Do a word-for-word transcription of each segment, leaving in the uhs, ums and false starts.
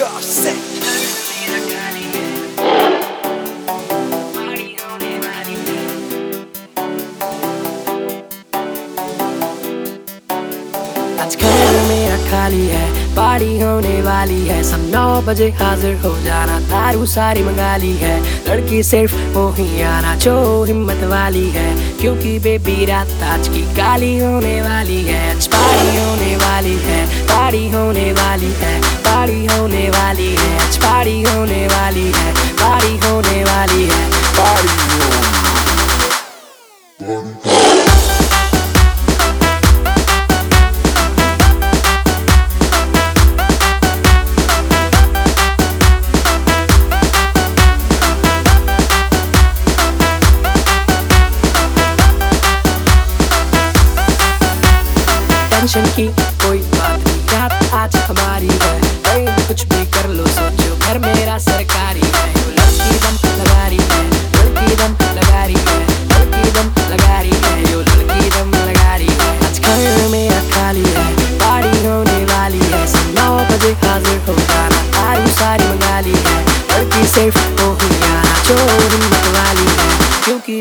आज घर मेरा खाली है, पार्टी होने वाली है, सब नौ बजे हाजिर हो जाना, दारू सारी मंगा ली है, लड़की सिर्फ वो ही आना जो हिम्मत वाली है, क्योंकि बेबी रात आज की काली होने वाली है। आज पार्टी होने वाली है, पार्टी होने वाली है, पार्टी होने वाली है, आज पार्टी होने वाली है, पार्टी होने वाली है, पार्टी टेंशन की कोई बात नहीं, रात आज हमारी है, अरे कुछ भी कर लो सोचो घर मेरा सरकारी है। यो लड़की दम लगा रही है, लड़की दम लगा रही है, लड़की दम लगा रही है, यो लड़की दम लगा रही है। आज घर मेरा खाली है, पार्टी होने वाली है, सब नौ बजे हाजिर हो जाना, दारू सारी मंगा ली है, लड़की सिर्फ वो ही आना जो हिम्मत वाली है, क्योंकि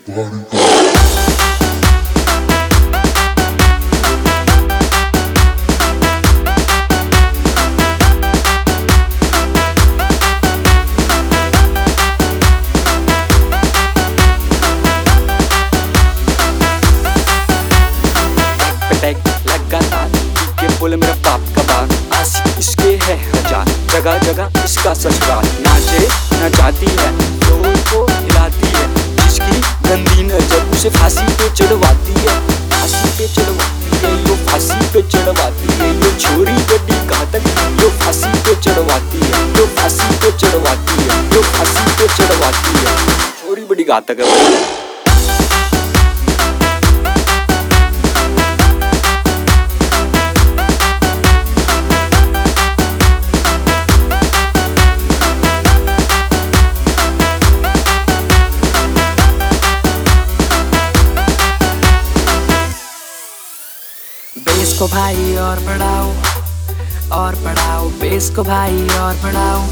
बोले मेरा बाप का बाग, आशिक इसके है हजार, जगह जगह इसका ससुराल, नाचे न जाती है लोगों को हिलाती है, जिसकी गंदी नजर उसे फांसी पे चढ़वाती है, फांसी पे चढ़वाती है, यो फांसी पे चढ़वाती है, यो छोरी बड़ी घातक, यो फांसी पे चढ़वाती है, यो फांसी पे चढ़वाती है, यो फांसी पे चढ़वाती है, छोरी बड़ी घातक है। बेस को भाई और बढ़ाओ और बढ़ाओ, बेस को भाई और बढ़ाओ,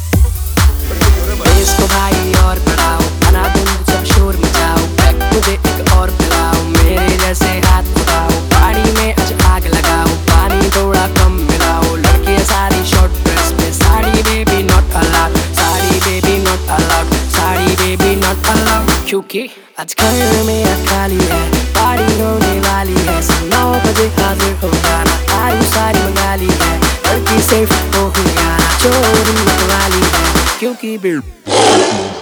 बेस को भाई और बढ़ाओ, बना धुंध सब शोर मचाओ, बैक मुझे एक और पिलाओ, मेरे जैसे हाथ उठाओ, पानी में आज आग लगाओ, पानी थोड़ा कम मिलाओ, लड़कियां सारी शॉर्ट ड्रेस में, sorry baby not allowed, sorry baby not allowed, sorry baby not allowed, क्योंकि आज घर मेरा खाली है, पार्टी होने वाली है, सब नौ बजे हाजिर हो जाना, दारू सारी मंगा ली है, लड़की सिर्फ वो ही आना जो हिम्मत वाली है, क्योंकि